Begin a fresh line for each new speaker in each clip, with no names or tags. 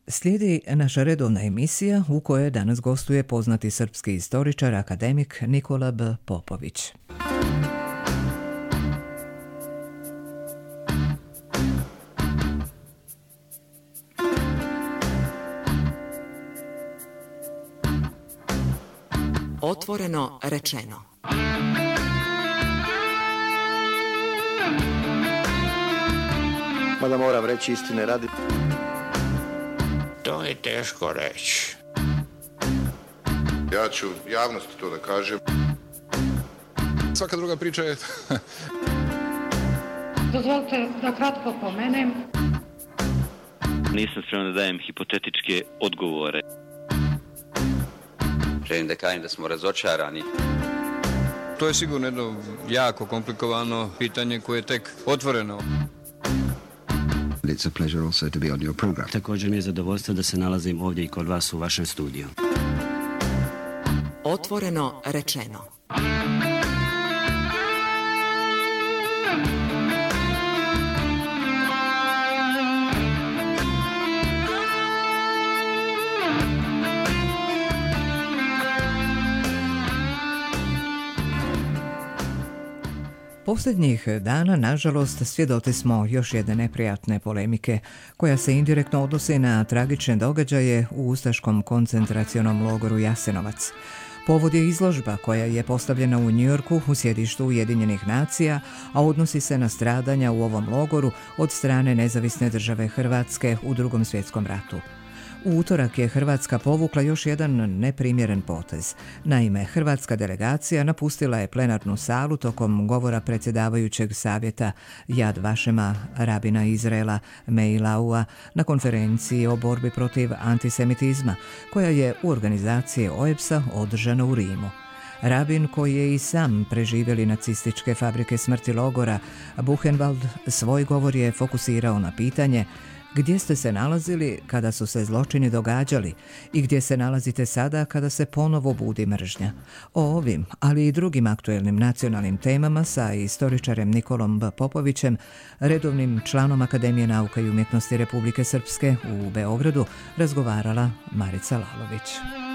Slijedi naša redovna emisija u kojoj danas gostuje poznati srpski istoričar, akademik Nikola B. Popović.
Otvoreno rečeno.
Mada moram reći istine radi.
To je teško reći.
Ja ću javnosti to da kažem.
Svaka druga priča je...
Dozvolite da kratko pomenem.
Nisam spreman da dajem hipotetičke odgovore.
Želim da kažem da smo razočarani.
To je sigurno jedno jako komplikovano pitanje koje je tek otvoreno.
It's a pleasure also to be on your program.
Također mi je zadovoljstvo da se nalazim ovdje i kod vas u vašem studiju.
Otvoreno rečeno.
Posljednjih dana, nažalost, svjedoci smo još jedne neprijatne polemike koja se indirektno odnosi na tragične događaje u ustaškom koncentracionom logoru Jasenovac. Povod je izložba koja je postavljena u Njujorku u sjedištu Ujedinjenih nacija, a odnosi se na stradanja u ovom logoru od strane Nezavisne države Hrvatske u Drugom svjetskom ratu. U utorak je Hrvatska povukla još jedan neprimjeren potez. Naime, hrvatska delegacija napustila je plenarnu salu tokom govora predsjedavajućeg savjeta Yad Vašema, rabina Izraela Meilaua, na konferenciji o borbi protiv antisemitizma, koja je u organizaciji OEBS-a održana u Rimu. Rabin, koji je i sam preživjeli nacističke fabrike smrti logora, Buchenwald, svoj govor je fokusirao na pitanje gdje ste se nalazili kada su se zločini događali i gdje se nalazite sada kada se ponovo budi mržnja. O ovim, ali i drugim aktuelnim nacionalnim temama sa istoričarem Nikolom B. Popovićem, redovnim članom Akademije nauka i umjetnosti Republike Srpske u Beogradu, razgovarala Marica Lalović.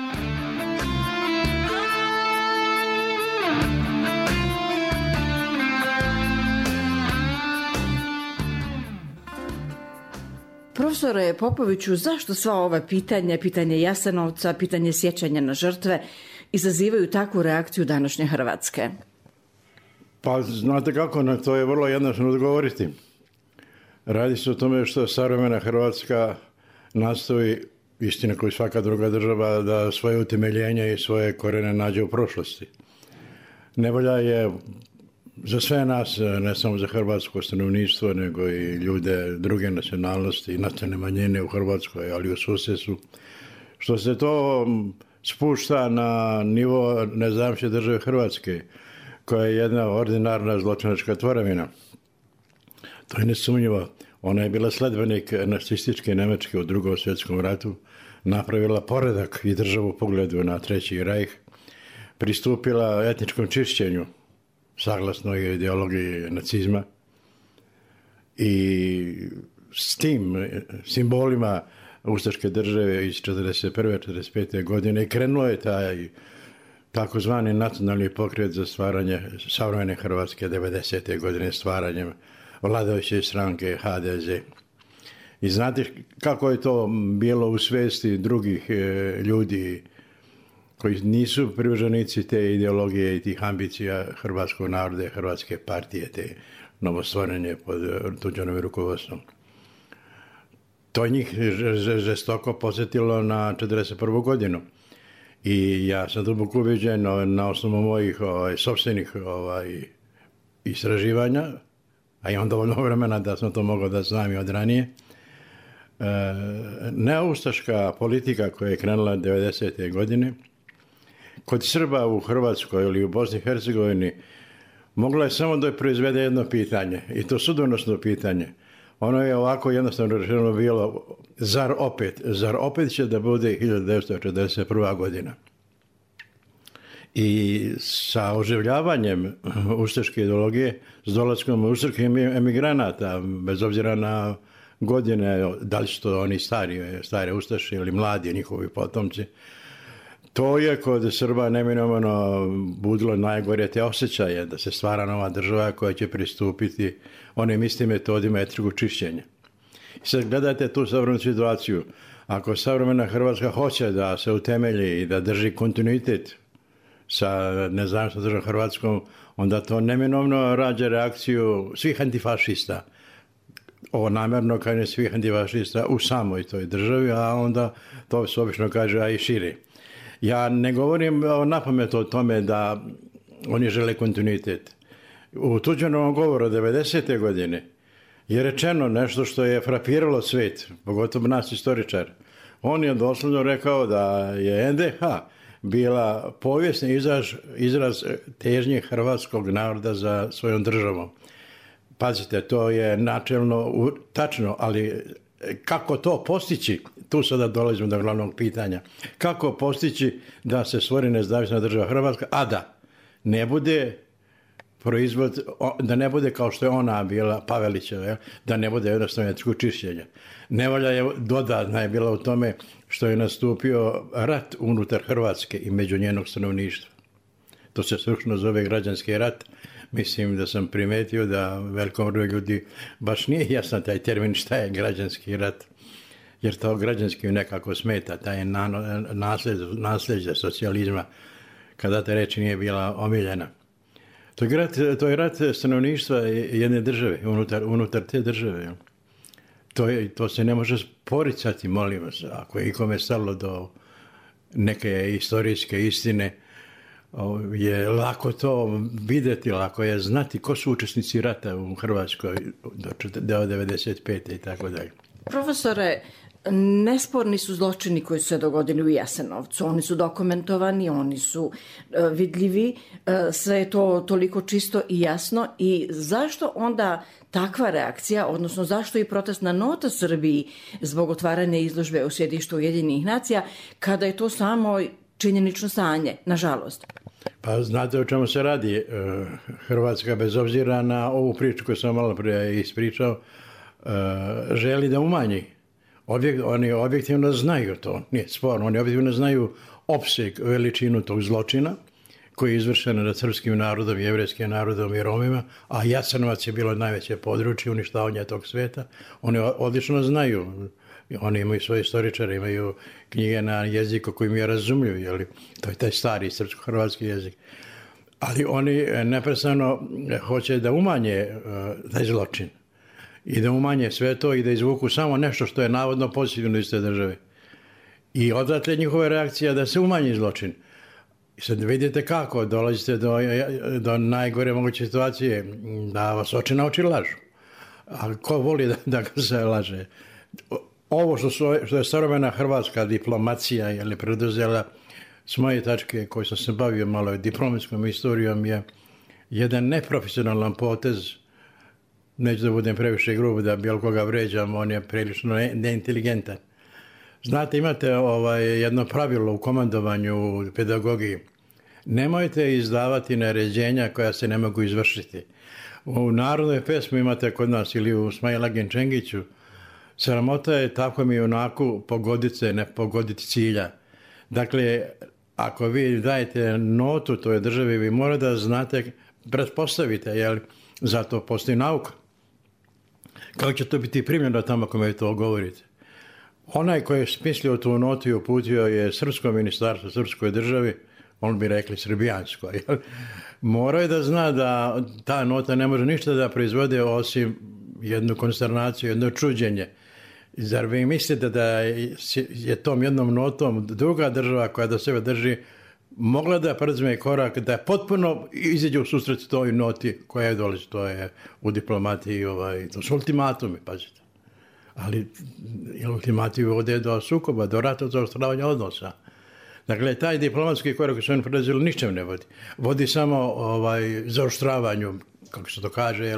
Profesore Popoviću, zašto sva ova pitanja, pitanje Jasenovca, pitanje sjećanja na žrtve, izazivaju takvu reakciju današnje Hrvatske?
Pa znate kako, na to je vrlo jednostavno odgovoriti. Radi se o tome što savremena Hrvatska nastoji, istina koju svaka druga država, da svoje utemeljenje i svoje korene nađe u prošlosti. Nevolja je za sve nas, ne samo za hrvatsko stanovništvo, nego i ljude druge nacionalnosti i nacionalne manjine u Hrvatskoj, ali i u susjedstvu. Što se to spušta na nivo nezavisne države Hrvatske, koja je jedna ordinarna zločinačka tvorevina. To je nesumnjivo. Ona je bila sledbenik nacističke Njemačke u Drugom svjetskom ratu, napravila poredak i državu u pogledu na Treći rajh, pristupila etničkom čišćenju, saglasno je ideologiji nacizma, i s tim simbolima ustaške države iz 1941. 1945. godine krenuo je taj takozvani nacionalni pokret za stvaranje savremene Hrvatske 90. godine stvaranjem vladajuće stranke HDZ. I znate kako je to bilo u svijesti drugih ljudi koji nisu privrženici te ideologije i tih ambicija hrvatskog naroda i hrvatske partije, te novostvorene pod tuđanovim rukovodstvom. To njih žestoko posjetilo na 1941. godinu. I ja sam duboko ubeđen na osnovu mojih sopstvenih istraživanja, a imam dovoljno vremena da sam to mogao da znam i od ranije. Neoustaška politika koja je krenula 90. godine kod Srba u Hrvatskoj ili u Bosni i Hercegovini mogla je samo da proizvede jedno pitanje, i to sudbonosno pitanje. Ono je ovako jednostavno rečeno bilo, zar opet će da bude 1941. godina. I sa oživljavanjem ustaške ideologije, s dolaskom ustaških emigranata, bez obzira na godine, da li su to oni stare ustaše ili mladi njihovi potomci, to je kod Srba neminovano budilo najgore te osjećaje da se stvara nova država koja će pristupiti onim istim metodima etničkog čišćenja. I sad gledajte tu savremenu situaciju. Ako savremena Hrvatska hoće da se utemelji i da drži kontinuitet sa nezavisnom državom Hrvatskom, onda to neminovno rađa reakciju svih antifašista. Ovo namjerno kaže svih antifašista u samoj toj državi, a onda to se obično kaže a i širi. Ja ne govorim napamet o tome da oni žele kontinuitet. U Tuđmanovom govoru 90. godine je rečeno nešto što je frapiralo svijet, pogotovo nas istoričar. On je doslovno rekao da je NDH bila povijesni izraz težnje hrvatskog naroda za svojom državom. Pazite, to je načelno tačno, ali kako to postići? Tu sada dolazimo do glavnog pitanja. Kako postići da se stvori nezavisna država Hrvatska, a da ne bude proizvod, da ne bude kao što je ona bila, Pavelićeva, da ne bude jednostavno etničko čišćenje. Nevolja je dodatna je bila u tome što je nastupio rat unutar Hrvatske i među njenog stanovništva. To se stručno zove građanski rat. Mislim da sam primetio da velikom broju ljudi baš nije jasan taj termin šta je građanski rat, jer to građanski nekako smeta, taj nasljeđe socijalizma, kada ta reč nije bila omiljena. To je rat stanovništva jedne države, unutar te države. To se ne može poricati, molim vas, ako je ikome stalo do neke historijske istine, je lako to vidjeti, lako je znati ko su učesnici rata u Hrvatskoj do 95. i tako dalje.
Profesore, nesporni su zločini koji su se dogodili u Jasenovcu. Oni su dokumentovani, oni su vidljivi, sve je to toliko čisto i jasno. I zašto onda takva reakcija, odnosno zašto i protestna nota Srbiji zbog otvaranja izložbe u sjedištu Ujedinjenih nacija, kada je to samo činjenično stanje, nažalost?
Pa znate o čemu se radi. Hrvatska, bez obzira na ovu priču koju sam malo prije ispričao, želi da umanji. Oni objektivno znaju to, nije sporno, oni objektivno znaju opseg, veličinu tog zločina koji je izvršen nad srpskim narodom, jevrejskim narodom i Romima, a Jasenovac je bilo najveće područje uništavanja tog sveta. Oni odlično znaju. Oni imaju svoje istoričare, imaju knjige na jeziku koji mi je razumljiv, jeli? To je taj stari srpsko-hrvatski jezik. Ali oni neprestano hoće da umanje taj zločin i da umanje sve to i da izvuku samo nešto što je navodno pozitivno iz te države. I odatle njihova reakcija da se umanji zločin. I sad vidite kako dolazite do najgore moguće situacije, da vas oči na oči lažu. A ko voli da ga se laže? Ovo što je savremena hrvatska diplomacija je preduzela s moje tačke koje sam se bavio malo diplomatskom istorijom je jedan neprofesionalan potez. Neću da budem previše grub da bilo koga vređam, on je prilično neinteligentan. Znate, imate jedno pravilo u komandovanju u pedagogiji. Nemojte izdavati naređenja koja se ne mogu izvršiti. U narodnoj pesmi imate kod nas ili u Smajla Genčengiću, sramota je tako mi onako pogoditi se, ne pogoditi cilja. Dakle, ako vi dajete notu toj državi, vi morate da znate, pretpostavite, jer zato postoji nauka. Kako će to biti primljeno tamo kome to govorite? Onaj koji je smislio tu notu i uputio je srpsko ministarstvo, srpskoj državi, on bi rekli srbijansko. Morao je da zna da ta nota ne može ništa da proizvode osim jednu konsternaciju, jedno čuđenje. Zar vi mislite da je tom jednom notom druga država koja do sebe drži mogla da prezme korak, da potpuno izađe u susret toj noti koja je dolazi, to je u diplomatiji, to su ultimatumi, pazite. Ali ultimati vode do sukoba, do rata, do oštravanja odnosa. Dakle, taj diplomatski korak koji su oni prelazili ničem ne vodi. Vodi samo zaoštravanju, kako se to kaže,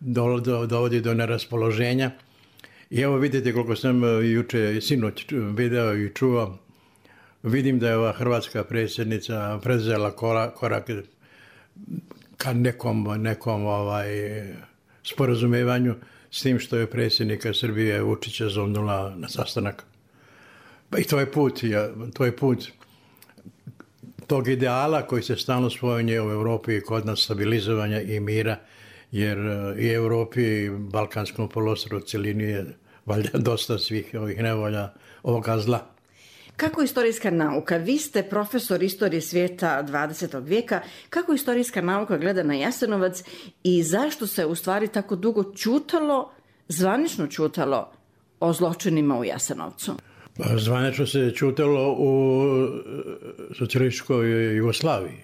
dovodi do neraspoloženja. I evo vidite koliko sam juče sinoć video i čuo, vidim da je ova hrvatska predsjednica preuzela korak ka nekom sporazumevanju s tim što je predsjednika Srbije Vučića zovnula na sastanak. Pa i to je put tog ideala koji se stalno spominje u Europi i kod nas, stabilizovanja i mira, jer i Europi i Balkanskom poluostrvu cjelini je valjda dosta svih ovih nevolja, ovoga zla.
Kako istorijska nauka? Vi ste profesor istorije svijeta 20. vijeka. Kako istorijska nauka gleda na Jasenovac i zašto se u stvari tako dugo zvanično ćutalo o zločinima u Jasenovcu?
Zvanično se ćutalo u socijalističkoj Jugoslaviji.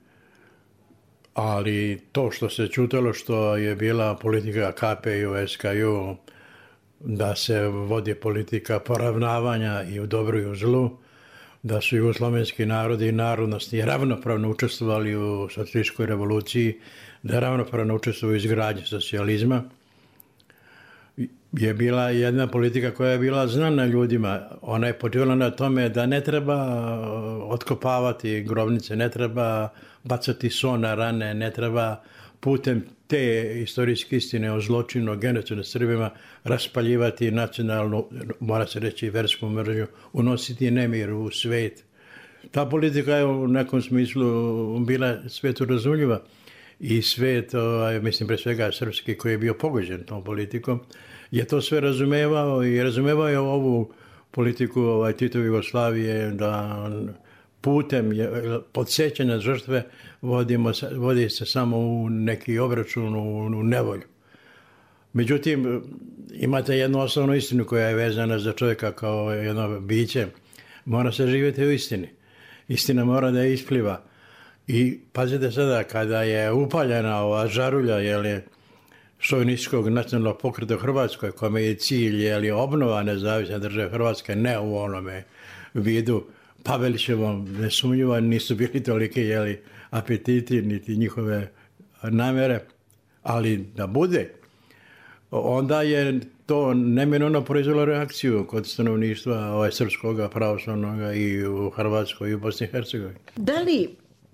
Ali to što se ćutalo, što je bila politika KPJ, SKJ, da se vodi politika poravnavanja i u dobru i u zlu, da su jugoslovenski narodi i narodnosti ravnopravno učestvovali u socijalističkoj revoluciji, da ravnopravno učestvovali u izgradnji socijalizma, je bila jedna politika koja je bila znana ljudima. Ona je počela na tome da ne treba otkopavati grobnice, ne treba bacati so na rane, ne treba putem te istorijske istine o zločinu, o genocidu nad Srbima raspaljivati nacionalnu, mora se reći, versku mržnju, unositi nemir u svijet. Ta politika je u nekom smislu bila svijetu razumljiva i svijet, mislim pre svega srpski, koji je bio pogođen tom politikom, je to sve razumevao i razumevao je ovu politiku Titove Jugoslavije, da putem podsjećanja žrtve vodi se samo u neki obračun, u nevolju. Međutim, imate jednu osnovnu istinu koja je vezana za čovjeka kao jedno biće. Mora se živjeti u istini. Istina mora da je ispliva. I pazite sada, kada je upaljena ova žarulja, šovinističkog nacionalnog pokreta u Hrvatskoj, kome je cilj obnova nezavisne države Hrvatske, ne u onome vidu Pavelićevom, nesumnjivo nisu bili toliki apetiti niti njihove namjere, ali da bude, onda je to neminovno proizvelo reakciju kod stanovništva srpskog, pravoslavnog i u Hrvatskoj i u Bosni i Hercegovini.
Da li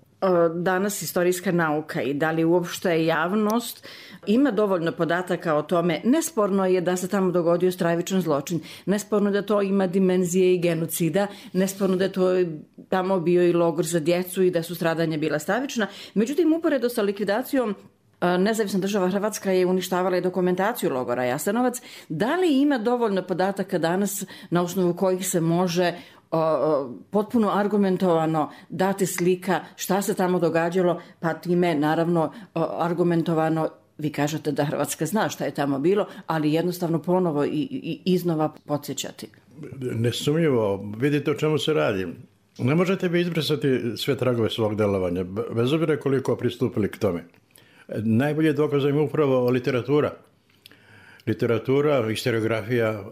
danas istorijska nauka i da li uopšte javnost ima dovoljno podataka o tome? Nesporno je da se tamo dogodio stravičan zločin, nesporno da to ima dimenzije i genocida, nesporno da je to tamo bio i logor za djecu i da su stradanja bila stravična. Međutim, uporedo sa likvidacijom, Nezavisna država Hrvatska je uništavala i dokumentaciju logora Jasenovac. Da li ima dovoljno podataka danas na osnovu kojih se može potpuno argumentovano dati slika šta se tamo događalo, pa time naravno argumentovano, vi kažete da Hrvatska zna šta je tamo bilo, ali jednostavno ponovo i iznova podsjećati?
Nesumnjivo, vidite o čemu se radi. Ne možete bi izbrisati sve tragove svog delovanja, bez obzira koliko pristupili k tome. Najbolje dokaz je upravo literatura. Literatura, historiografija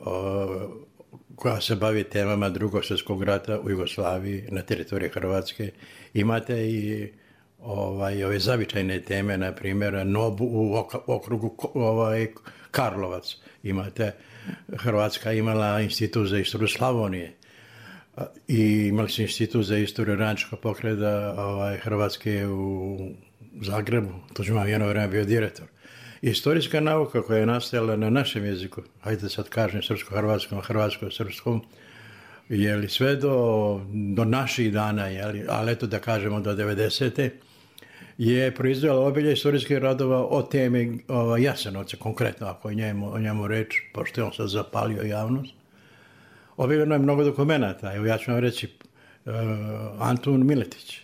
koja se bavi temama Drugog svjetskog rata u Jugoslaviji, na teritoriji Hrvatske. Imate i ove zavičajne teme, na primjer Nobu u okrugu Karlovac. Imate, Hrvatska imala institut za istoriju Slavonije i imali su institut za istoriju radničkog pokreta Hrvatske u Zagrebu. Tuđman jedno vrijeme bio direktor. Istorijska nauka koja je nastajala na našem jeziku, hajde sad kažem srpsko-hrvatskom, hrvatsko-srpskom, sve do naših dana, ali eto da kažemo do 90. je proizvela obilje istorijskih radova o temi Jasenovca, konkretno ako je o njemu reč, pošto je on sad zapalio javnost. Objavljeno je mnogo dokumenata. Evo ja ću vam reći, Antun Miletić,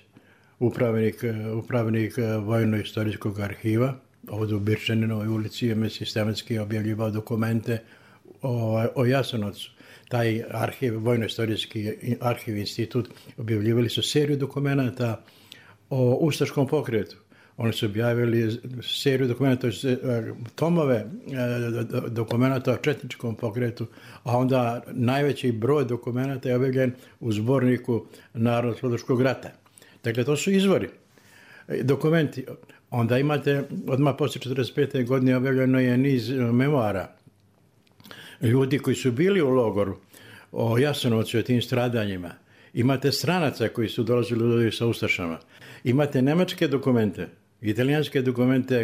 upravnik Vojno-istorijskog arhiva, ovdje u Birčaninovoj ulici, je sistematski objavljivao dokumente o Jasenovcu. Taj arhiv, Vojno-istorijski arhiv institut, objavljivali su seriju dokumenta o ustaškom pokretu. Oni su objavili seriju dokumenta, tomove dokumenta o četničkom pokretu, a onda najveći broj dokumenta je objavljen u zborniku Narodno-oslobodilačkog rata. Dakle, to su izvori, dokumenti. Onda imate, odmah poslije 1945. godine objavljeno je niz memoara ljudi koji su bili u logoru o Jasenovcu i o tim stradanjima. Imate stranaca koji su dolazili sa ustašama. Imate nemačke dokumente, italijanske dokumente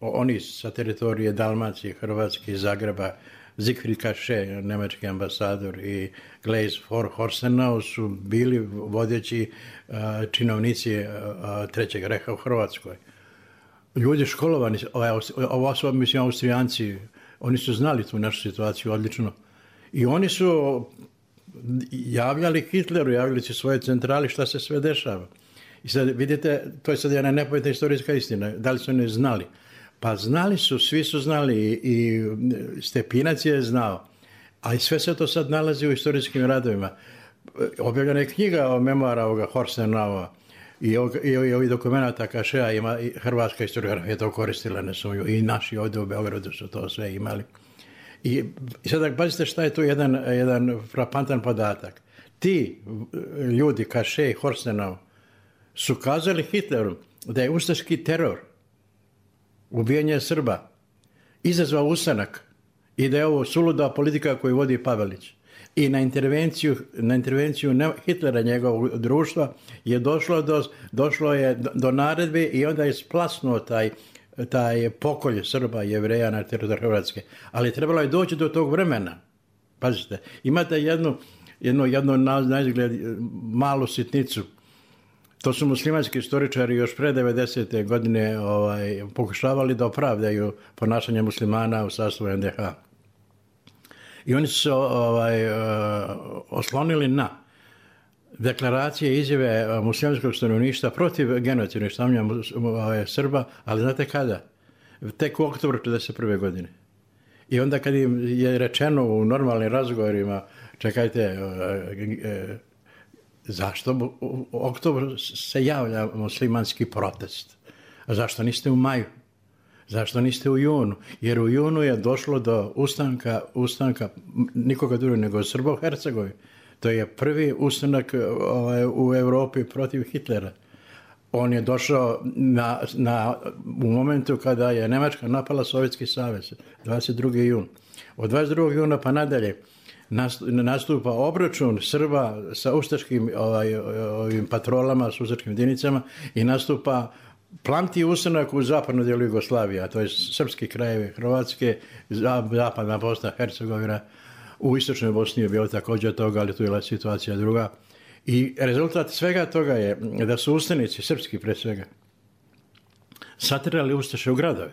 oni sa teritorije Dalmacije, Hrvatske i Zagreba, Siegfried Kaše, nemački ambasador, i Gleis Horsenau su bili vodeći činovnici Trećeg reha u Hrvatskoj. Ljudi školovani, ovo su, mislim, Austrijanci, oni su znali tu našu situaciju odlično. I oni su javljali Hitleru, javljali su svoje centrali šta se sve dešava. I sad vidite, to je sad jedna nepojatna istorijska istina. Da li su oni znali? Pa znali su, svi su znali, i Stepinac je znao. A i sve se to sad nalazi u istorijskim radovima. Objavljena je knjiga o memoara ovoga Horsenaua i ovih dokumenta Kašea, ima i hrvatska historiografija je to koristila, ne sumnju, i naši ovdje u Beogradu su to sve imali. I sad pazite šta je tu jedan frapantan podatak. Ti ljudi, Kaše i Horsenau, su kazali Hitleru da je ustaški teror, ubijanje Srba, izazvao ustanak i da je ovo suluda politika koju vodi Pavelić. I na intervenciju Hitlera, njegovog društva, je došlo je do naredbe i onda je splasnuo taj pokolj Srba i Jevreja na teritoriju Hrvatske. Ali trebalo je doći do tog vremena. Pazite, imate jednu na izgled malu sitnicu. To su muslimanski istoričari još pre 90. godine pokušavali da opravdaju ponašanje muslimana u sastavu NDH. I oni su se oslonili na deklaracije i izjave muslimanskog stanovništva protiv genocidnog stavljanja Srba, ali znate kada? Tek u oktobru 1941. godine. I onda kad im je rečeno u normalnim razgovorima, čekajte, zašto u oktobru se javlja muslimanski protest? A zašto niste u maju? Zašto niste u junu? Jer u junu je došlo do ustanka nikoga drugog nego Srba u Hercegovini. To je prvi ustanak u Europi protiv Hitlera. On je došao u momentu kada je Nemačka napala Sovjetski savez, 22. jun. Od 22. juna pa nadalje nastupa obračun Srba sa ustaškim ovim patrolama, s ustaškim jedinicama, i nastupa plamti ustanak u zapadnom dijelu Jugoslavije, a to je srpski krajevi Hrvatske, zapadna Bosna, Hercegovina, u istočnoj Bosni je bilo također toga, ali tu je situacija druga. I rezultat svega toga je da su ustanici, srpski pre svega, satirali ustaše u gradove.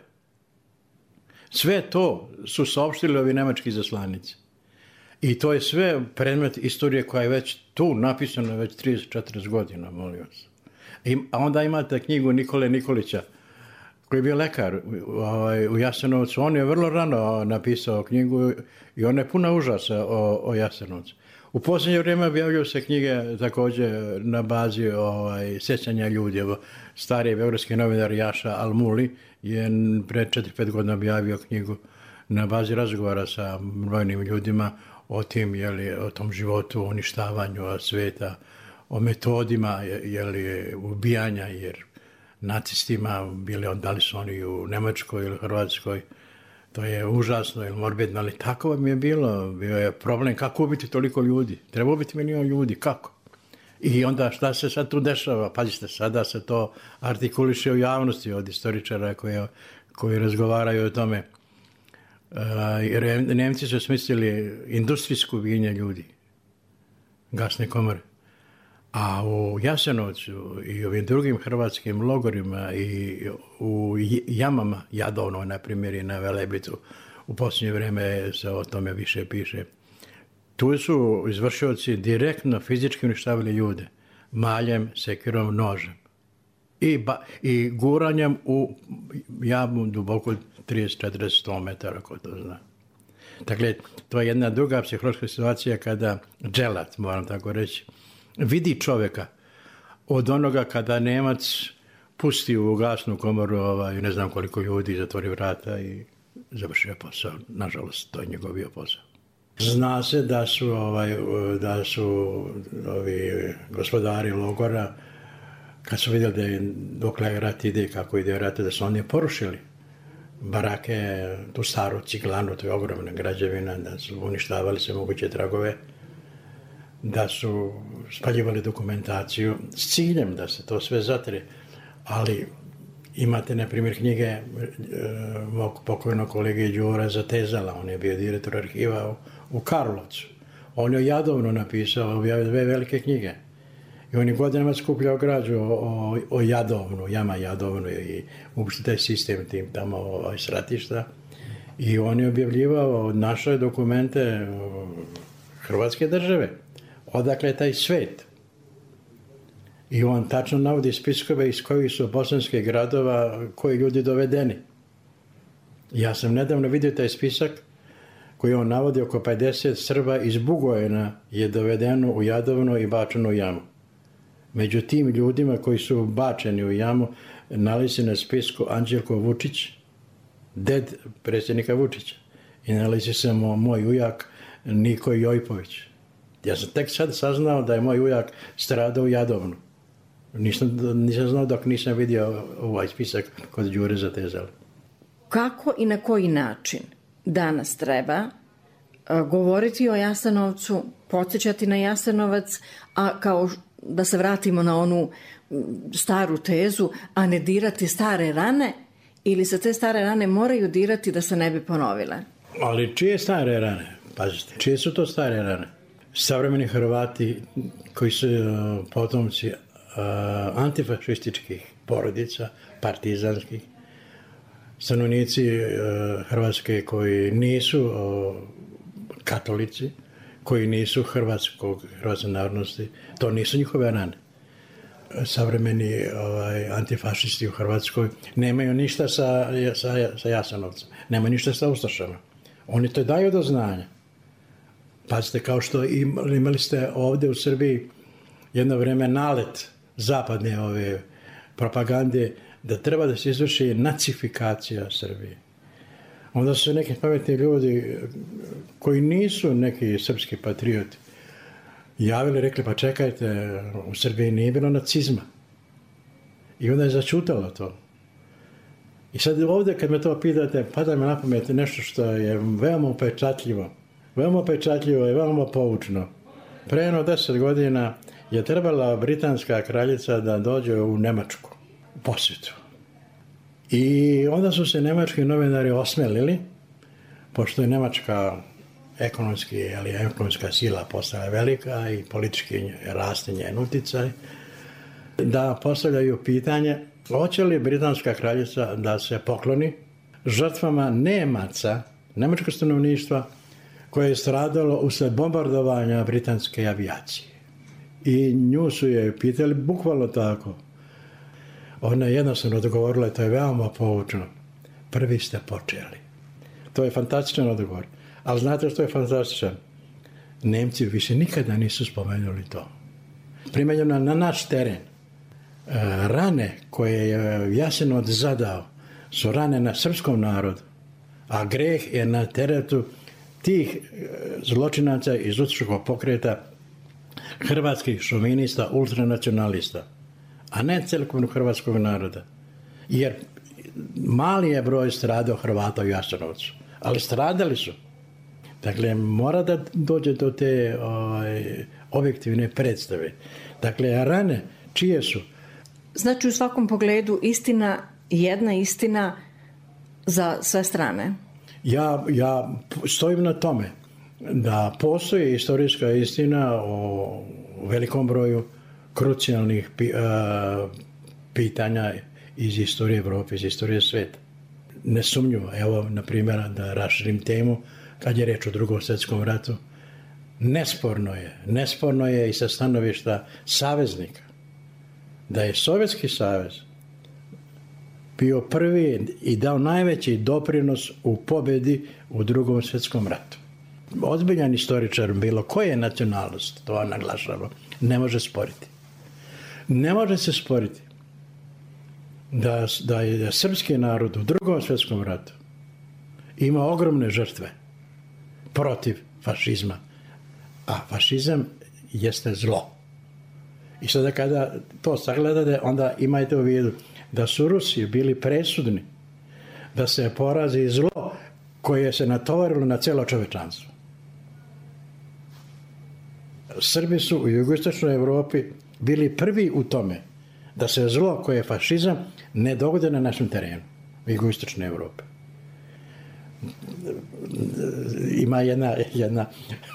Sve to su saopštili ovi nemački izaslanici. I to je sve predmet istorije koja je već tu napisana već 30-40 godina, molim vas. A onda imate knjigu Nikole Nikolića, koji je bio lekar u Jasenovcu. On je vrlo rano napisao knjigu i ona je puna užasa o Jasenovcu. U posljednje vrijeme objavljaju se knjige također na bazi sjećanja ljudi. Stari beogradski novinar Jaša Almuli je pre 4-5 godina objavio knjigu na bazi razgovora sa brojnim ljudima o tom životu, o uništavanju svijeta, o metodima ubijanja, jer nacistima, da li su oni u Njemačkoj ili Hrvatskoj, to je užasno ili morbidno, ali tako vam je bilo. Bio je problem kako ubiti toliko ljudi. Treba ubiti milion ljudi, kako? I onda šta se sad tu dešava? Pazite, sada se to artikuliše u javnosti od istoričara koji razgovaraju o tome. Jer Nemci su smislili industrijsko ubijenje ljudi, gasne komore. A u Jasenovcu i ovim drugim hrvatskim logorima i u jamama, Jadovno, na primjer, i na Velebitu, u posljednje vrijeme se o tome više piše. Tu su izvršioci direktno fizički uništavali ljude, maljem, sekirom, nožem. I guranjem u jamu duboko 30-40 metara, ko to zna. Dakle, to je jedna druga psihološka situacija kada dželat, moram tako reći, vidi čovjeka od onoga kada Nemac pusti u gasnu komoru ne znam koliko ljudi, zatvori vrata i završio posao. Nažalost, to je njegov bio posao. Zna se da su ovi gospodari logora, kad su vidjeli dokle rat ide, kako ide rat, da su oni porušili barake, tu staru ciglanu, to je ogromna građevina, da su uništavali sve moguće tragove, da su spaljivali dokumentaciju s ciljem da se to sve zatre. Ali Imate, na primjer, knjige mog pokojnog kolege Đure Zatezala, on je bio direktor arhiva u Karlovcu. On je Jadovnu napisao, objavio 2 velike knjige. I on je godinama skupljao građu o Jadovnu, jama Jadovnu i uopšte taj sistem tim tamo sratišta. I on je objavljivao naše dokumente Hrvatske države. Odakle je taj svet. I on tačno navodi spiskove iz kojih su bosanskih gradova koji ljudi dovedeni. Ja sam nedavno vidio taj spisak koji on navodi, oko 50 Srba iz Bugojena je dovedeno u Jadovno i bačeno u jamu. Među tim ljudima koji su bačeni u jamu nalazi se na spisku Anđelko Vučić, ded predsjednika Vučića. I nalazi se moj ujak Niko Jojpović. Ja sam tek sad saznao da je moj ujak stradao u Jadovnu. Nisam znao dok nisam vidio ovaj spisak kod Đure Zatezala.
Kako i na koji način danas treba govoriti o Jasenovcu, podsjećati na Jasenovac, a kao da se vratimo na onu staru tezu, a ne dirati stare rane, ili se te stare rane moraju dirati da se ne bi ponovile?
Ali čije stare rane? Pazite, čije su to stare rane? Savremeni Hrvati koji su potomci antifašističkih porodica, partizanskih, stanovnici Hrvatske koji nisu katolici, koji nisu hrvatske narodnosti, to nisu njihove rane. Savremeni antifašisti u Hrvatskoj nemaju ništa sa Jasenovcem, nemaju ništa sa ustašama. Oni to daju do znanja. Pazite, kao što imali ste ovdje u Srbiji jedno vrijeme nalet zapadne ove propagande da treba da se izvrši nacifikacija Srbije. Onda su neki pametni ljudi koji nisu neki srpski patrioti javili, rekli, pa čekajte, u Srbiji nije bilo nacizma. I onda je začutalo to. I sad ovdje kad me to pitate, pada me na pamet nešto što je veoma upečatljivo i veoma poučno. Pre 10 godina je trebala britanska kraljica da dođe u Nemačku, u posjetu. I onda su se nemački novinari osmelili, pošto je Nemačka ekonomska sila postala velika i politički raste njen uticaj, da postavljaju pitanje hoće li britanska kraljica da se pokloni žrtvama Nemaca, nemačkog stanovništva, koje je stradalo usled bombardovanja britanske avijacije. I nju su je pitali bukvalno tako. Ona je jednostavno odgovorila, to je veoma poučno. Prvi ste počeli. To je fantastičan odgovor. Ali znate što je fantastičan? Nemci više nikada nisu spomenuli to. Primenjeno na naš teren. Rane koje je Jasenovac zadao su rane na srpskom narodu, a greh je na teretu tih zločinaca iz ustaškog pokreta, hrvatskih šovinista, ultranacionalista, a ne celokupnog hrvatskog naroda. Jer mali je broj stradao Hrvata u Jasenovcu, ali stradali su. Dakle, mora da dođe do te objektivne predstave. Dakle, rane čije su?
Znači, u svakom pogledu jedna istina za sve strane.
Ja stojim na tome da postoji istorijska istina o velikom broju krucijalnih pitanja iz istorije Evrope, iz istorije sveta. Nesumnjivo, evo, na primjer, da raširim temu, kad je reč o Drugom svjetskom ratu, nesporno je i sa stanovišta saveznika, da je Sovjetski savez bio prvi i dao najveći doprinos u pobjedi u Drugom svjetskom ratu. Ozbiljan istoričar bilo koje nacionalnost, to naglašava, ne može sporiti. Ne može se sporiti da je srpski narod u Drugom svjetskom ratu ima ogromne žrtve protiv fašizma, a fašizam jeste zlo. I sada kada to sagledate, onda imajte u vidu da su Rusi bili presudni da se porazi zlo koje se natovarilo na cijelo čovečanstvo. Srbi su u jugoistočnoj Evropi bili prvi u tome da se zlo koje je fašizam ne dogode na našem terenu, u jugoistočnoj Evropi. Ima jedna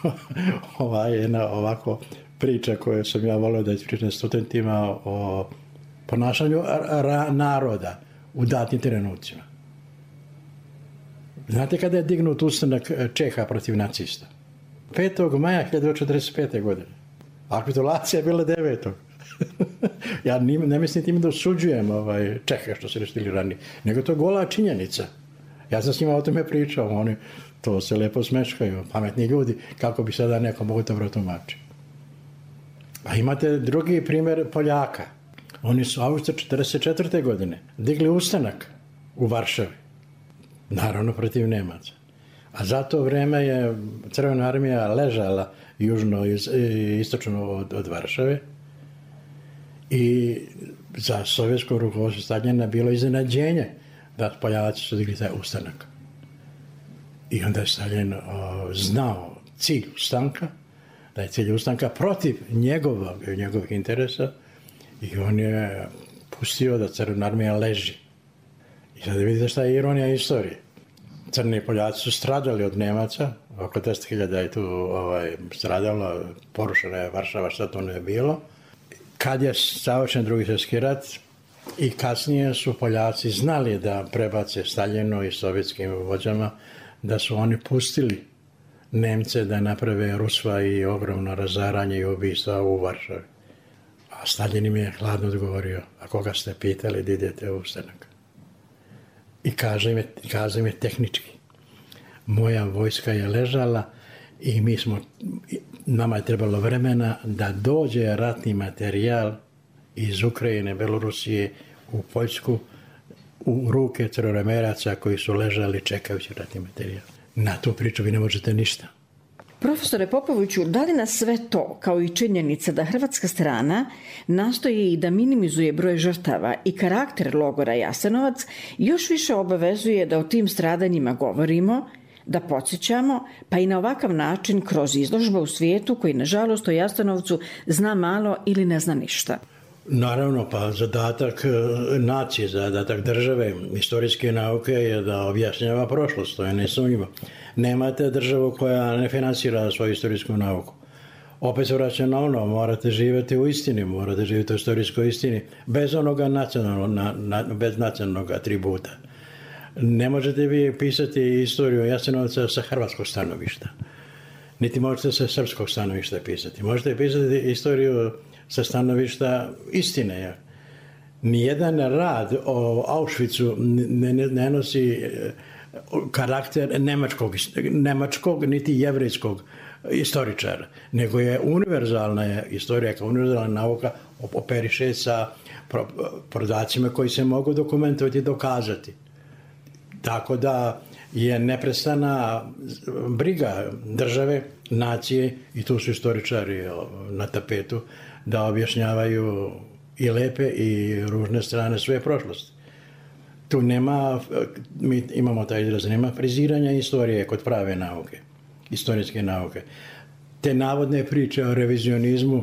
ovako priča koju sam ja volio da ispričam studentima o ponašanju naroda u datim trenucima. Znate kada je dignut ustanak Čeha protiv nacista? 5. maja 1945. godine. A kapitulacija je bila 9. Ja ne mislim tim da osuđujem Čehe što se reštili ranije, nego to je gola činjenica. Ja sam s njima o tome pričao, oni to se lepo smeškaju, pametni ljudi, kako bi sada neko mogu to protumačiti. A imate drugi primjer Poljaka. Oni su avgusta 1944. godine digli ustanak u Varšavi, naravno protiv Nemaca. A za to vreme je Crvena armija ležala južno i istočno od Varšave i za sovjetsko rukovodstvo Staljina bilo iznenađenje da Poljaci su digli taj ustanak. I onda je Stalin znao cilj ustanka, da je cilj ustanka protiv njegovih interesa i on je pustio da Crvena armija leži. I sada vidite šta je ironija istorije. Crni Poljaci su stradali od Nemaca, oko 10.000 je tu stradalo, porušena je Varšava, šta to ne je bilo. Kad je završen Drugi svjetski rat i kasnije su Poljaci znali da prebace Staljinu i sovjetskim vođama, da su oni pustili Nemce da naprave rusva i ogromno razaranje i ubistva u Varšavi. A Staljin im je hladno odgovorio, a koga ste pitali da idete u ustanak? I kaže im je tehnički, moja vojska je ležala i nama je trebalo vremena da dođe ratni materijal iz Ukrajine, Belorusije u Poljsku u ruke crnomeraca koji su ležali čekajući ratni materijal. Na tu priču vi ne možete ništa.
Profesore Popoviću, da li nas sve to, kao i činjenica da hrvatska strana nastoji i da minimizuje broj žrtava i karakter logora Jasenovac, još više obavezuje da o tim stradanjima govorimo, da podsjećamo, pa i na ovakav način kroz izložbe u svijetu koji, nažalost, o Jasenovcu zna malo ili ne zna ništa?
Naravno, pa zadatak nacije, zadatak države, istorijske nauke je da objašnjava prošlost, to je nesumnjivo. Nemate državu koja ne finansira svoju istorijsku nauku. Opet se vraćam na ono, morate živjeti u istini, morate živjeti u istorijskoj istini, bez onoga bez nacionalnog atributa. Ne možete vi pisati istoriju Jasenovca sa hrvatskog stanovišta, niti možete sa srpskog stanovišta pisati. Možete pisati istoriju sa stanovišta istine. Nijedan rad o Auschwitzu ne nosi karakter nemačkog niti jevrejskog istoričara, nego je univerzalna istorija, kao univerzalna nauka operiše sa podacima koji se mogu dokumentovati i dokazati. Tako da je neprestana briga države, nacije, i tu su istoričari na tapetu, da objašnjavaju i lepe i ružne strane svoje prošlosti. Tu nema, mi imamo taj izraz, nema friziranja istorije kod prave nauke, istorijske nauke. Te navodne priče o revizionizmu,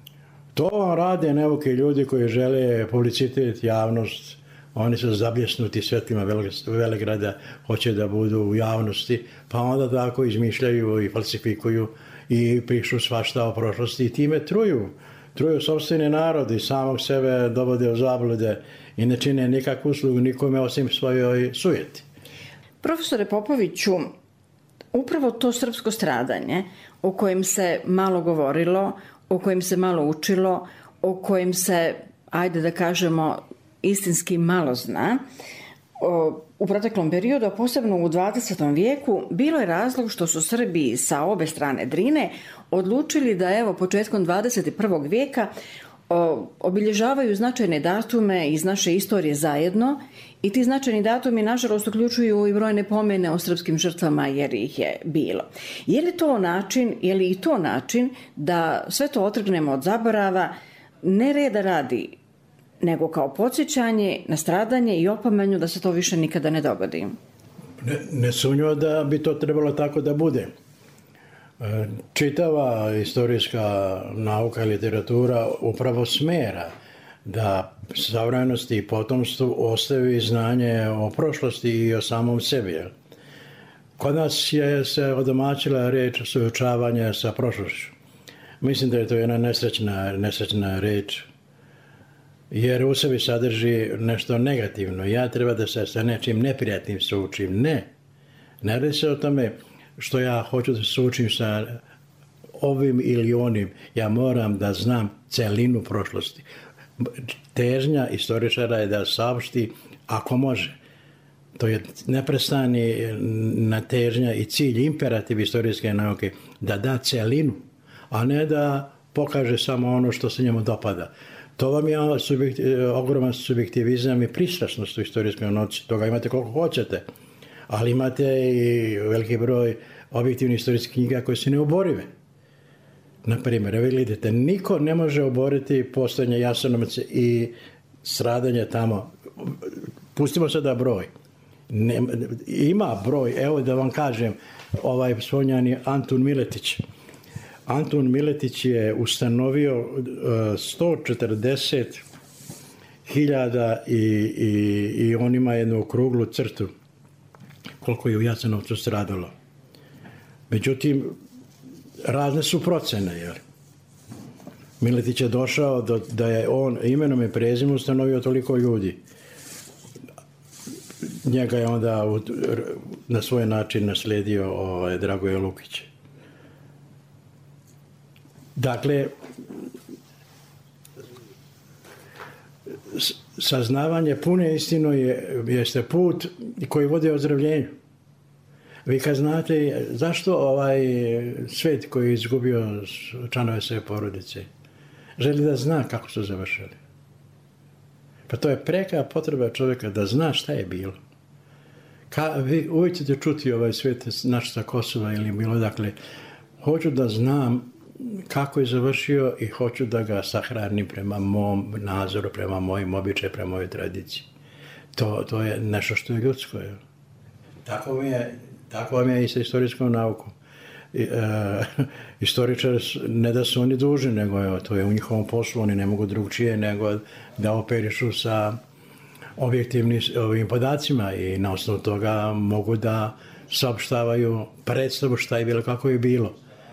to rade neuki ljudi koji žele publicitet, javnost. Oni su zabljesnuti svetlima Velegrada, hoće da budu u javnosti, pa onda tako izmišljaju i falsifikuju i pišu svašta o prošlosti i time truju sopstveni narod i samog sebe dovode u zablude i ne čine nikakvu uslugu nikome osim svojoj sujeti.
Profesore Popoviću, upravo to srpsko stradanje o kojem se malo govorilo, o kojem se malo učilo, o kojem se, ajde da kažemo, istinski malo zna, u proteklom periodu, a posebno u 20. vijeku, bilo je razlog što su Srbi sa obe strane Drine odlučili da evo početkom 21. vijeka obilježavaju značajne datume iz naše istorije zajedno i ti značajni datumi nažalost uključuju i brojne pomene o srpskim žrtvama jer ih je bilo. Je li i to način da sve to otrgnemo od zaborava, ne reda radi, nego kao podsjećanje na stradanje i opomenu da se to više nikada ne dogodi?
Ne sumnjivo da bi to trebalo tako da bude. Čitava istorijska nauka i literatura upravo smera da savremenosti i potomstvu ostavi znanje o prošlosti i o samom sebi. Kod nas je se odomaćila reč suočavanje sa prošlošću. Mislim da je to jedna nesrećna reč, jer u sebi sadrži nešto negativno. Ja treba da se sa nečim neprijatnim suočim. Ne radi se o tome što ja hoću da se suočim sa ovim ili onim. Ja moram da znam celinu prošlosti. Težnja istoričara je da saopšti ako može. To je neprestani težnja i cilj, imperativ istorijske nauke, da da celinu, a ne da pokaže samo ono što se njemu dopada. To vam je ogroman subjektivizam i pristrasnost u istorijskoj nauci. Toga imate koliko hoćete, ali imate i veliki broj objektivnih istorijskih knjiga koje su neoborive. Naprimjer, vi vidite, niko ne može oboriti postojanje Jasenovca i stradanje tamo. Pustimo sada broj. Ima broj, evo da vam kažem, spominjani Antun Miletić. Antun Miletić je ustanovio 140.000 i on ima jednu okruglu crtu koliko je u Jasenovcu stradalo. Međutim, razne su procene, jer Miletić je došao da je on imenom i prezimom ustanovio toliko ljudi. Njega je onda na svoj način naslijedio Dragoje Lukić. Dakle, saznavanje pune istine jeste put koji vodi ozdravljenju. Vi kad znate zašto svet koji je izgubio članove svoje porodice želi da zna kako su završili. Pa to je preka potreba čovjeka da zna šta je bilo. Vi uvijek ćete čuti svijet naš sa Kosova ili bilo, dakle, hoću da znam kako je završio i hoću da ga sahranim prema mom nazoru, prema mojim običaju, prema mojoj tradiciji. To je nešto što je ljudsko. Tako vam je i sa istorijskom naukom. Istoričari ne da su oni dužni, nego to je u njihovom poslu, oni ne mogu drugčije nego da operišu sa objektivnim ovim podacima i na osnovu toga mogu da saopštavaju predstavu šta je bilo, kako je bilo.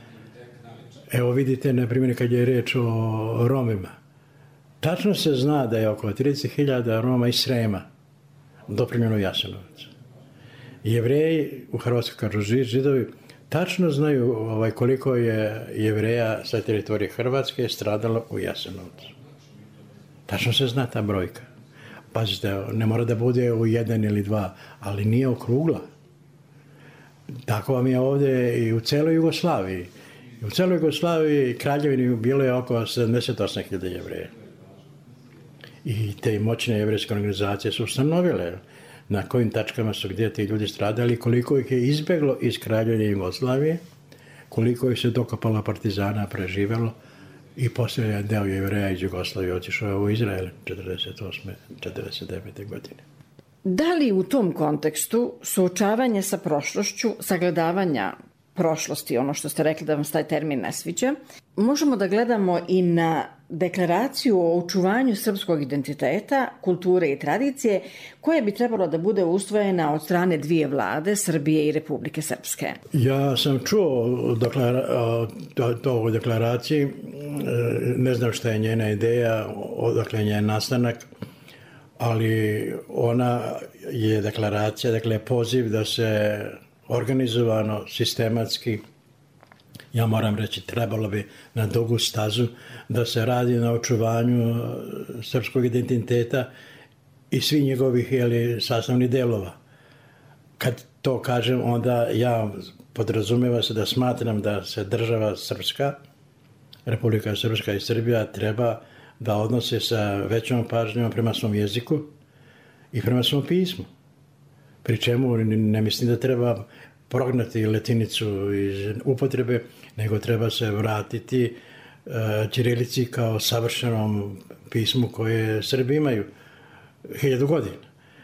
Evo vidite, na primjer, kad je reč o Romima. Tačno se zna da je oko 30.000 Roma iz Srema doprimljeno u Jasenovac. Jevreji u Hrvatskoj, kažu Židovi, tačno znaju koliko je Jevreja sa teritorije Hrvatske stradalo u Jasenovcu. Tačno se zna ta brojka. Pazite, ne mora da bude u 1 ili 2, ali nije okrugla. Tako vam je ovdje i u celoj Jugoslaviji. U celoj Jugoslaviji kraljevini bilo je oko 78.000 Jevreja. I te moćne jevrejske organizacije su ustanovile na kojim tačkama su gdje ti ljudi stradali, koliko ih je izbjeglo iz kraljevine Jugoslavije, koliko ih se dokopalo partizana, preživjelo i poslije deo Jevreja iz Jugoslavije otišao u Izrael 48-49. godine.
Da li u tom kontekstu suočavanje sa prošlošću, sagledavanja prošlosti, ono što ste rekli da vam taj termin ne sviđa, možemo da gledamo i na deklaraciju o očuvanju srpskog identiteta, kulture i tradicije, koja bi trebalo da bude usvojena od strane dvije vlade, Srbije i Republike Srpske?
Ja sam čuo to u deklaraciji, ne znam šta je njena ideja, odakle je njen nastanak, ali ona je deklaracija, dakle poziv da se organizovano, sistematski, ja moram reći, trebalo bi na dugu stazu da se radi na očuvanju srpskog identiteta i svih njegovih sastavnih delova. Kad to kažem, onda ja podrazumeva se da smatram da se država Srpska, Republika Srpska i Srbija treba da odnose sa većom pažnjom prema svom jeziku i prema svom pismu. Pri čemu ne mislim da treba prognati latinicu iz upotrebe, nego treba se vratiti ćirilici kao savršenom pismu koje Srbi imaju 1000 godina.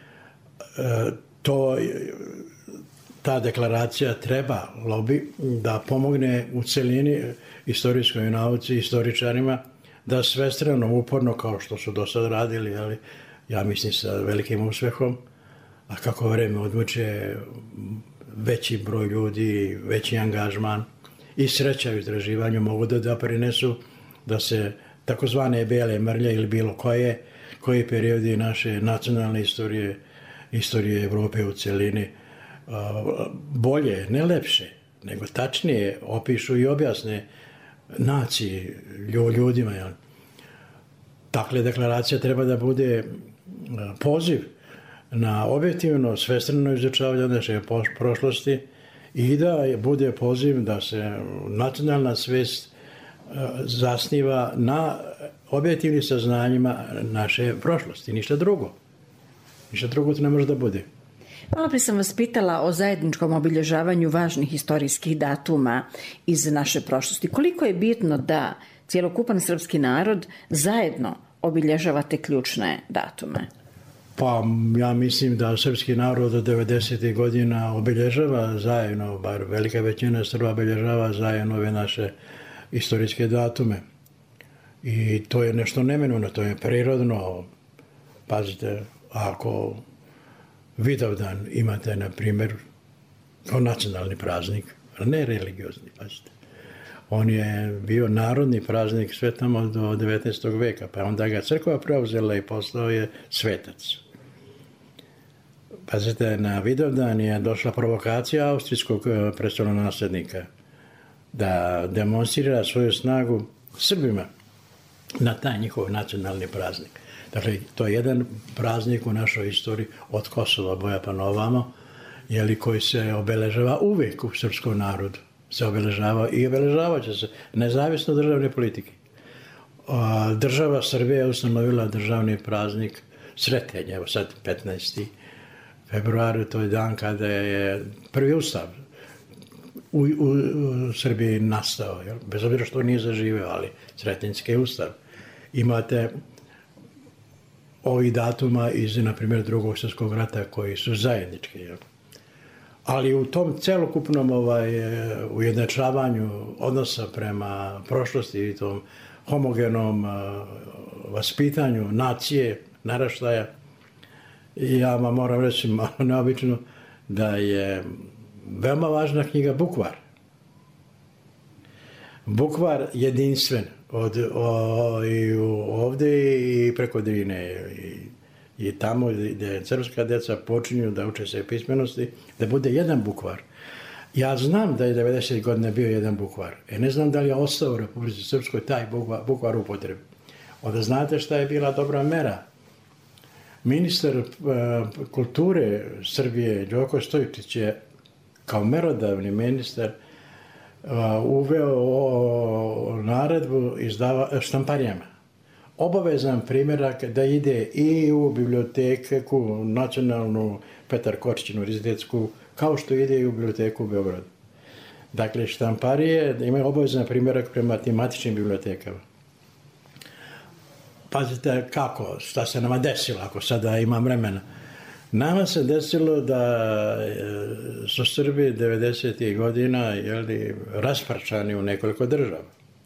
Ta deklaracija trebalo bi da pomogne u celini istorijskoj nauci, istoričarima, da svestrano, uporno, kao što su do sad radili, ali ja mislim sa velikim uspehom, a kako vreme odmuče, veći broj ljudi, veći angažman i sreća u istraživanju mogu da doprinesu da se takozvane bele mrlje ili bilo koji periodi naše nacionalne istorije Evrope u celini bolje, ne lepše, nego tačnije opišu i objasne naciji, ljudima. Dakle, deklaracija treba da bude poziv na objektivno, svestrano izučavanje naše prošlosti i da bude poziv da se nacionalna svest zasniva na objektivnim saznanjima naše prošlosti. Ništa drugo. Ništa drugo to ne može da bude.
Malo prije sam vas pitala o zajedničkom obilježavanju važnih istorijskih datuma iz naše prošlosti. Koliko je bitno da cjelokupan srpski narod zajedno obilježava te ključne datume?
Pa ja mislim da srpski narod od 90. godina obilježava zajedno, bar velika većina Srba obilježava zajedno ove naše istorijske datume. I to je nešto neminovno, to je prirodno. Pazite, ako Vidovdan imate, na primjer, kao nacionalni praznik, ne religiozni, pazite. On je bio narodni praznik sve tamo do 19. veka, pa onda ga crkva preuzela i postao je svetac. Pazite, na Vidovdan je došla provokacija austrijskog prestolonaslednika da demonstrira svoju snagu Srbima na taj njihov nacionalni praznik. Dakle, to je jedan praznik u našoj istoriji od Kosova boja pa na ovamo, koji se obeležava uvijek u srpskom narodu. Se obeležava i obeležavat će se nezavisno od državne politike. Država Srbija je ustanovila državni praznik Sretenje, evo sad 15. februar, to je dan kada je prvi ustav u Srbiji nastao, bez obzira što nije zaživeo, ali Sretenjski ustav. Imate ovih datuma iz, na primjer, Drugog svjetskog rata koji su zajednički. Ali u tom celokupnom ujednačavanju odnosa prema prošlosti i tom homogenom vaspitanju nacije, naraštaja, ja vam moram reći malo neobično da je veoma važna knjiga Bukvar. Bukvar jedinstven i ovdje i preko Drine i tamo gdje srpska deca počinju da uče se pismenosti, da bude jedan Bukvar. Ja znam da je 90 godina bio jedan Bukvar. Ne znam da li je ostao u Republici Srpskoj taj Bukvar u upotrebi. Onda znate šta je bila dobra mera. Ministar kulture Srbije, Đoko Stojčić, je kao merodavni ministar uveo naredbu štamparijama. Obavezan primjerak da ide i u biblioteku nacionalnu Petar Kočićinu rezidensku, kao što ide i u biblioteku u Beogradu. Dakle, štamparije imaju obavezan primjerak prema tim matičnim bibliotekama. Pazite kako, šta se nama desilo, ako sada imam vremena. Nama se desilo da su Srbi 90. godina rasparčani u nekoliko država.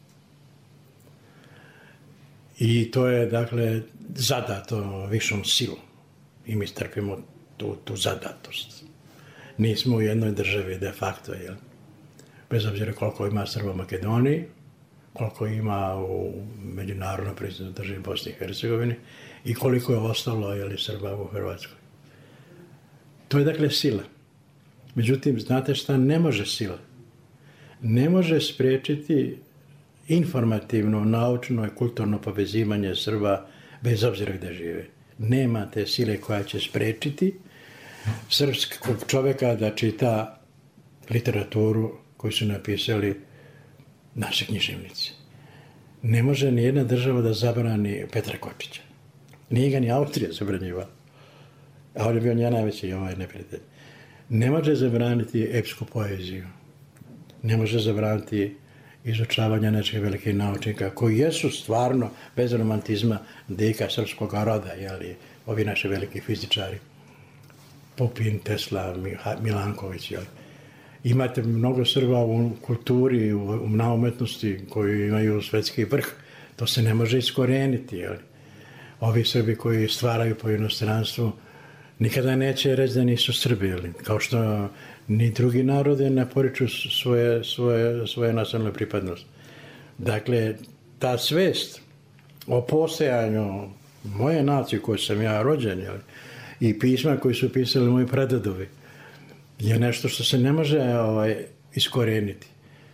I to je, dakle, zadato višom silom. I mi trpimo tu zadatost. Nismo u jednoj državi de facto, bez obzira koliko ima Srba u Makedoniji, koliko ima u međunarodno priznatoj državi Bosni i Hercegovini i koliko je ostalo Srba u Hrvatskoj. To je, dakle, sila. Međutim, znate šta ne može sila? Ne može spriječiti informativno, naučno i kulturno povezivanje Srba bez obzira gdje žive. Nema te sile koja će spriječiti srpskog čovjeka da čita literaturu koju su napisali naše književnici. Ne može ni jedna država da zabrani Petra Kočića. Nije ga ni Austrija zabranjivala. A on je bio njen najveći neprijatelj. Ne može zabraniti epsku poeziju. Ne može zabraniti izučavanje nečih velikih naučnika koji jesu stvarno bez romantizma dika srpskog roda, ovi naši veliki fizičari. Pupin, Tesla, Milanković. Imate mnogo Srba u kulturi, u naumetnosti koji imaju svetski vrh To se ne može iskoreniti. Jel? Ovi Srbi koji stvaraju po inostranstvu nikada neće reći da nisu Srbi. Jel? Kao što ni drugi narode ne poriču svoje nacionalne pripadnosti. Dakle, ta svest o postojanju moje nacije koje sam ja rođen, jel? I pisma koji su pisali moji prededovi je nešto što se ne može iskoreniti.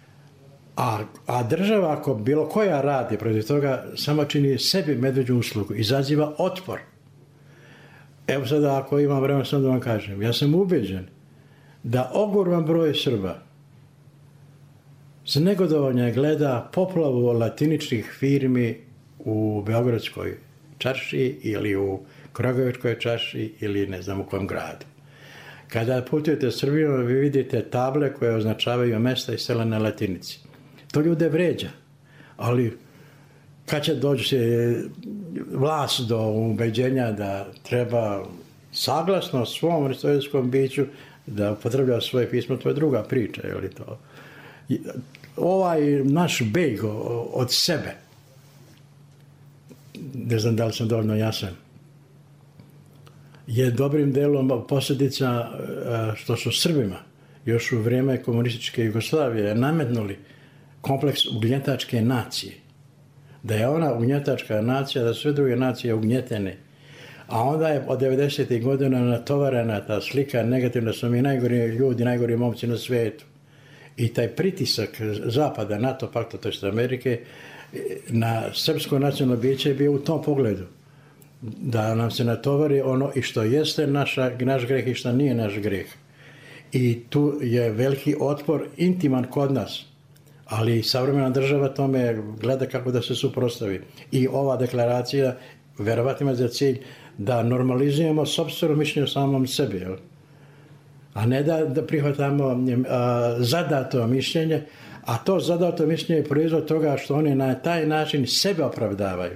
A država, ako bilo koja radi protiv toga, samo čini sebi medveđu uslugu, izaziva otpor. Evo sada, ako imam vremena, sam da vam kažem, ja sam ubeđen da ogroman broj Srba s negodovanja gleda poplavu latiničnih firmi u Beogradskoj čaršiji ili u Kragujevačkoj čaršiji ili ne znam u kojem gradu. Kada putujete Srbijom, vi vidite table koje označavaju mesta i sela na latinici. To ljude vređa, ali kad će doći vlast do ubeđenja da treba saglasno svom istorijskom biću da upotrebljava svoje pismo, to je druga priča. Je li to? Ovaj naš beg od sebe, ne znam da li sam dovoljno jasan, je dobrim delom posljedica što su Srbima još u vrijeme komunističke Jugoslavije nametnuli kompleks ugnjetačke nacije. Da je ona ugnjetačka nacija, da su sve druge nacije ugnjetene. A onda je od 90. godina natovarena ta slika negativna, da smo mi najgori ljudi, najgori momci na svijetu. I taj pritisak Zapada, NATO pakta, to jest Amerike, na srpsko nacionalno biće je bio u tom pogledu. Da nam se natovari ono i što jeste naš greh i što nije naš greh. I tu je veliki otpor intiman kod nas. Ali savremena država tome gleda kako da se suprotstavi. I ova deklaracija verovatno ima za cilj da normalizujemo sopstveno mišljenje o samom sebi. Jel? A ne da prihvatamo zadato mišljenje, a to zadato mišljenje je proizvod toga što oni na taj način sebe opravdavaju.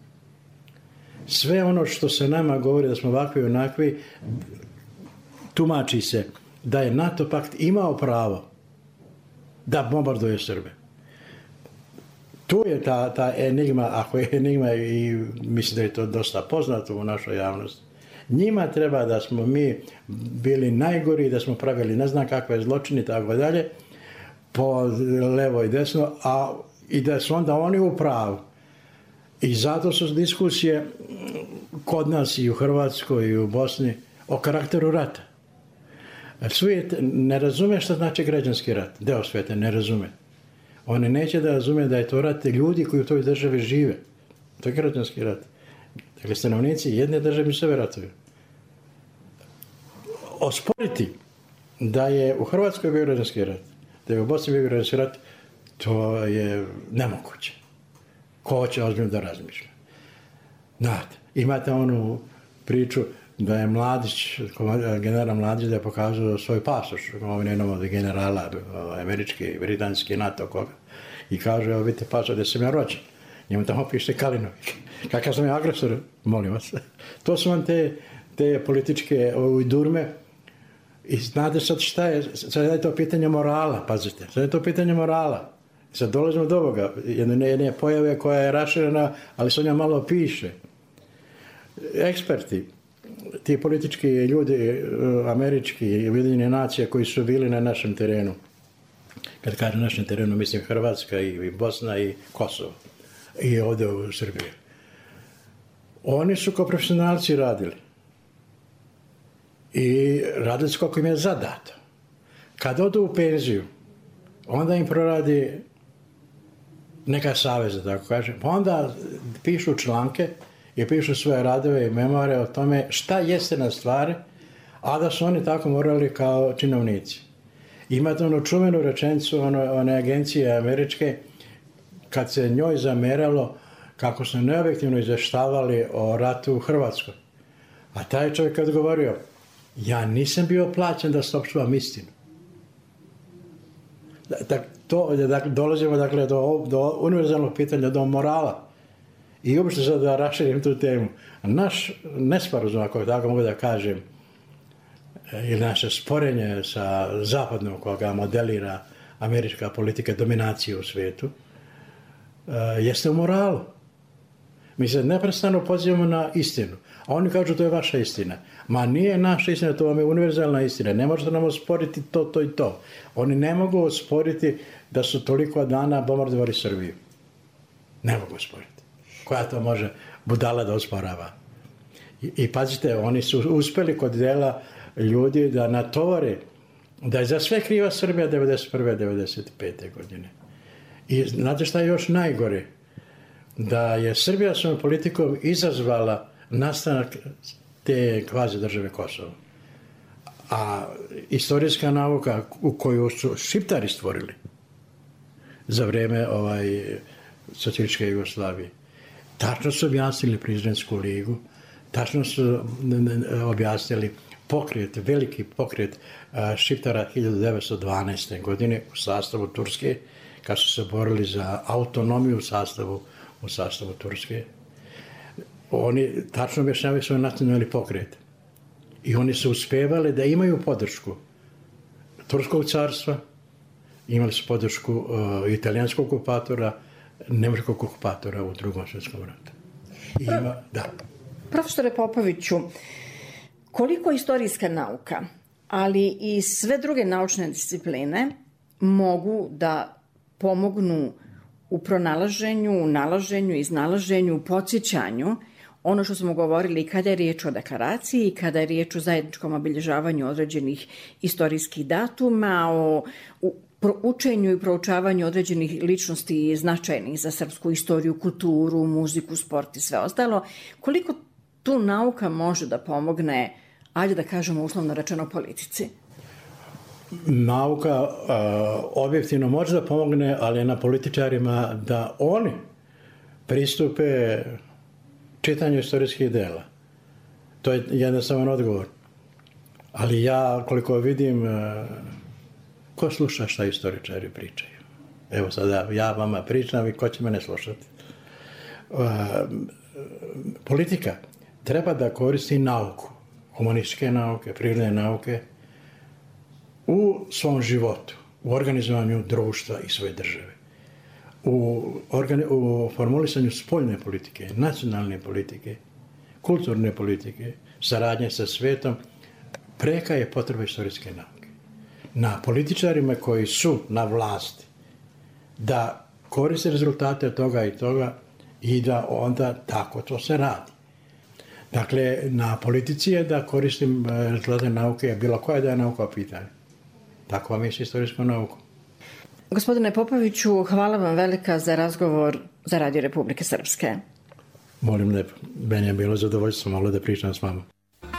Sve ono što se nama govori da smo ovakvi i onakvi, tumači se da je NATO pakt imao pravo da bombarduje Srbe. Tu je ta enigma, ako je enigma, i mislim da je to dosta poznato u našoj javnosti. Njima treba da smo mi bili najgori, da smo pravili ne znam kakve zločine i tako dalje, po levo i desno, i da su onda oni u pravu. I zato su diskusije kod nas i u Hrvatskoj i u Bosni o karakteru rata. Svijet ne razume što znači građanski rat. Deo svijeta ne razume. Oni neće da razume da je to rat ljudi koji u toj državi žive. To je građanski rat. Dakle, stanovnici jedne države sebe ratuju. Osporiti da je u Hrvatskoj bio građanski rat, da je u Bosni bio građanski rat, to je nemoguće. Ko će ozbiljno da razmišlja? Znate, imate onu priču da je Mladić, general Mladić, da je pokazao svoj pasoš, jednom od generala, američki, britanski, NATO, koga. I kaže, evo vidite pasoš gdje sam ja rođen. Njemu tamo piše Kalinovik. Kakav sam ja agresor, molim vas. To su vam te političke durme. I znate sad šta je, sad je to pitanje morala, pazite, sad je to pitanje morala. Sad dolazimo do ovoga, jedne pojave koja je raširena, ali se o njoj malo piše. Eksperti, ti politički ljudi, američki i Ujedinjene nacije koji su bili na našem terenu, kad kažem našem terenu, mislim Hrvatska i Bosna i Kosovo i ovdje u Srbiji. Oni su kao profesionalci radili. I radili su kako im je zadato. Kad odu u penziju, onda im proradi neka saveza, tako kažem. Onda pišu članke i pišu svoje radove i memore o tome šta jeste na stvari, a da su oni tako morali kao činovnici. Imate onu čuvenu rečenicu one agencije američke, kad se njoj zameralo kako su neobjektivno izvještavali o ratu u Hrvatskoj. A taj čovjek odgovorio, ja nisam bio plaćen da saopštavam istinu. Dolazimo dakle, do univerzalnog pitanja, do morala. I uopšte sad da raširim tu temu. Naš nesporazum, ako tako mogu da kažem, ili naše sporenje sa Zapadnom koga modelira američka politika dominacije u svijetu, jeste u moralu. Mi se neprestano pozivamo na istinu. A oni kažu to je vaša istina. Ma nije naša istina, to vam je univerzalna istina. Ne možete nam osporiti to i to. Oni ne mogu osporiti da su toliko dana bombardovali Srbiju. Ne mogu osporiti. Koja to može budala da osporava? I pazite, oni su uspeli kod dela ljudi da natovare da je za sve kriva Srbija 1991. 1995. godine. I znate šta je još najgore? Da je Srbija svojom politikom izazvala nastanak te kvazi države Kosovo. A istorijska nauka u koju su Šiptari stvorili za vreme socijalističke Jugoslavije, tačno su objasnili Prizrensku ligu, tačno su objasnili pokret, veliki pokret Šiptara 1912. godine u sastavu Turske, kad su se borili za autonomiju u sastavu Turske. Oni tačno objašnjavaju svoj nacionalni pokret. I oni su uspevali da imaju podršku Turskog carstva, imali su podršku italijanskog okupatora, nemačkog okupatora u Drugom svjetskom ratu.
Profesore Popoviću, koliko istorijska nauka, ali i sve druge naučne discipline mogu da pomognu u pronalaženju, nalaženju, iznalaženju, podsjećanju ono što smo govorili kada je riječ o deklaraciji i kada je riječ o zajedničkom obilježavanju određenih istorijskih datuma, o učenju i proučavanju određenih ličnosti značajnih za srpsku istoriju, kulturu, muziku, sport i sve ostalo. Koliko tu nauka može da pomogne, ajde da kažemo uslovno rečeno, politici?
Nauka objektivno može da pomogne, ali je na političarima da oni pristupe čitanju istorijskih dela. To je jednostavan odgovor. Ali ja, koliko vidim, ko sluša šta istoričari pričaju? Evo sada ja vama pričam i ko će mene slušati? Politika treba da koristi nauku, humanističke nauke, prirodne nauke, u svom životu, u organizovanju društva i svoje države, u formulisanju spoljne politike, nacionalne politike, kulturne politike, saradnje sa svetom, preka je potreba istorijske nauke. Na političarima koji su na vlasti da koriste rezultate toga i toga i da onda tako to se radi. Dakle, na politici je da koristim rezultate nauke, bilo koja da je nauka u pitanju. Tako vam je s istorijskom naukom.
Gospodine Popoviću, hvala vam velika za razgovor za Radio Republike Srpske.
Molim lijepo. Meni je bilo zadovoljstvo malo da pričam s vama.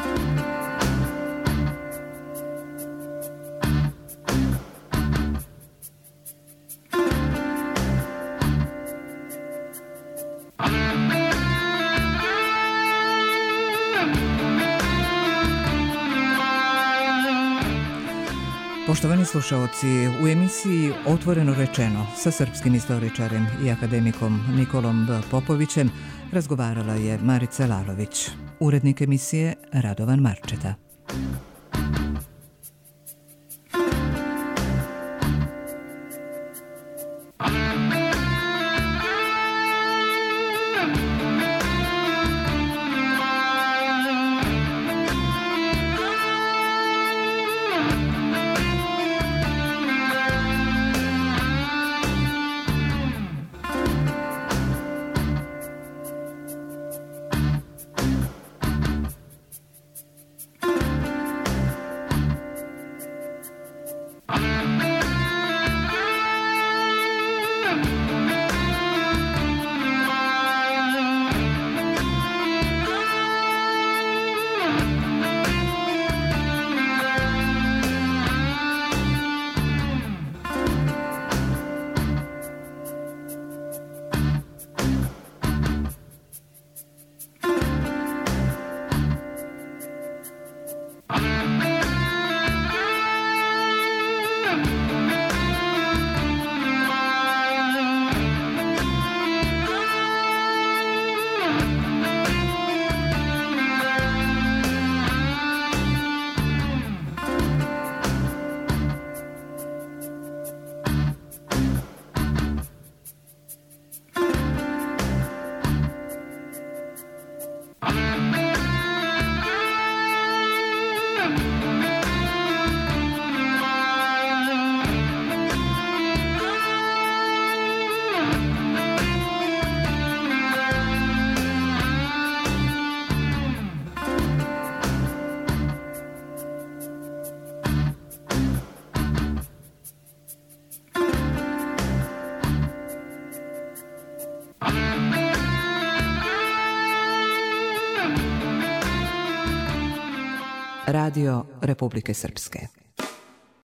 Poštovani slušaoci, u emisiji Otvoreno rečeno sa srpskim istoričarem i akademikom Nikolom Popovićem razgovarala je Marica Lalović, urednik emisije Radovan Marčeta. Radio Republike Srpske.